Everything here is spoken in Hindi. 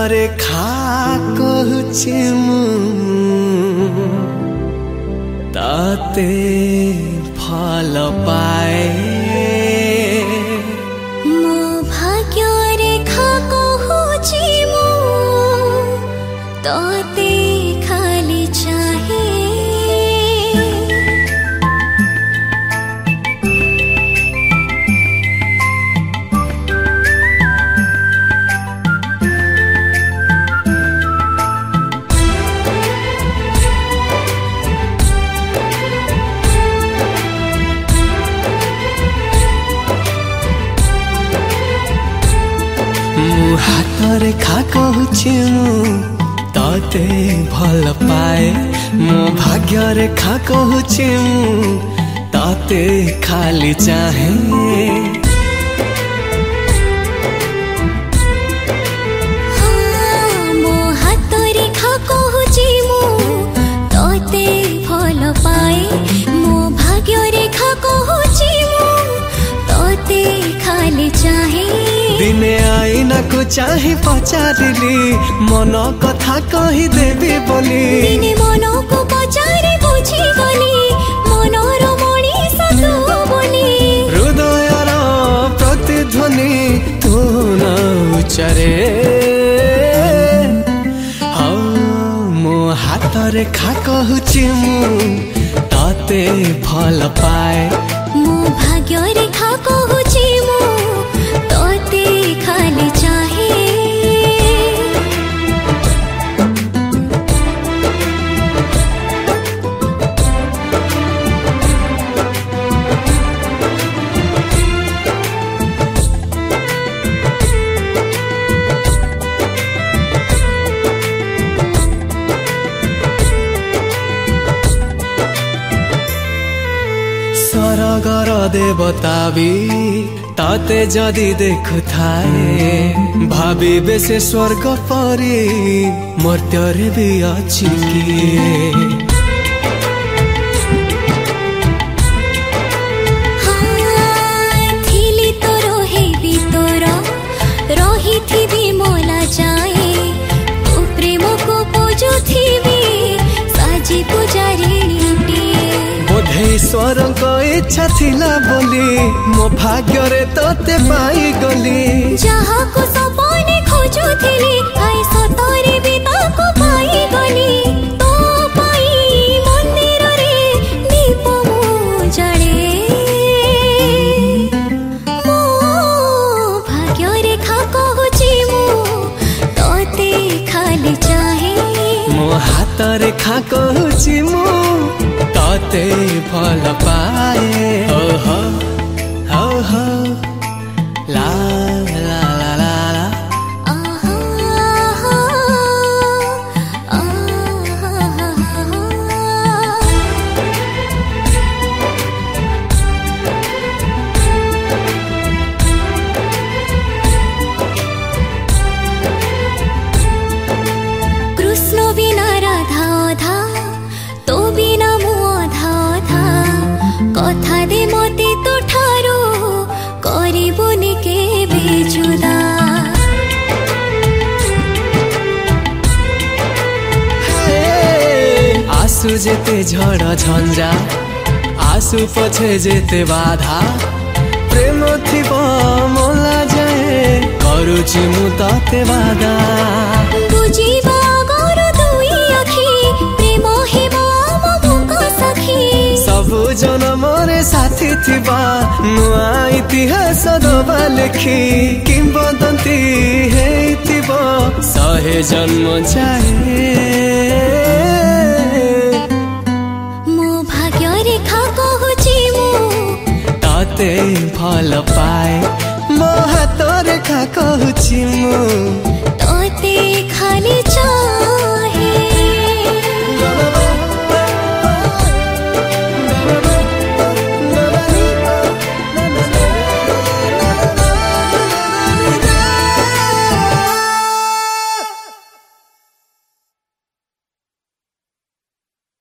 रेखा कहूची ताते फल पाए मो भाग्य रेखा कहूची ताते खाली चाहे हाथ रेखा कहूची ताते भल पाए मो भाग्य रेखा कहूची ताते खाली चाहे मो हाथ रेखा कहूची ताते भल पाए मो भाग्य रेखा कहूची ताते खाली चाहे दिने आईना को चाहे पचारिली मन कथा कही देवी बोली दिने मन को पचारे बुझी गली मनर मणिष तू बोली हृदयर प्रतिध्वनि तू न उच्चारे मो हाथ रेखा कहूची ताते फल पाए मो भाग्य रेखा कहूची ताते खाली चाहे सरगर देवता भी ताते जदि देखु थाए भाविबे से स्वर्ग परी मर्त्यरे भी अछि किए थिली तो रहे भीतर रही थी मोला जाए तू प्रेम को पूजो थी साजी पुजारी बोधे ईश्वर को इच्छा थिला बोली मो भाग्य रे तोते पाई गली जहाँ को सपने खोजुथिली आई सतरे भी ताको पाई गली तो पाई मंदिर रे दीप मु जळे मो भाग्य रेखा कहूची तोते खाली चाहे मो हाथ रेखा कहूची ताते फल पाए ओहो ओहो ला ला ला ला ला कृष्ण बिना राधा धा तो बिना कथा दे मते तो ठारो करिबोनी के बेजुदा आसु जेते झड़ झंझा आसु पछे जेते बाधा प्रेम थिब मोला जाए करूची मु ताते बाधा बुझिबा गरो दुई अखी प्रेम हेबो ममुक सखी सबु जनमरे साथी थिबा नुआ इतिहास दबा लेखी किंबदंती हेइथिब सहे जन्म जाए मो भाग्य रेखा कहूची ताते फल पाए मो हाथ रेखा कहूची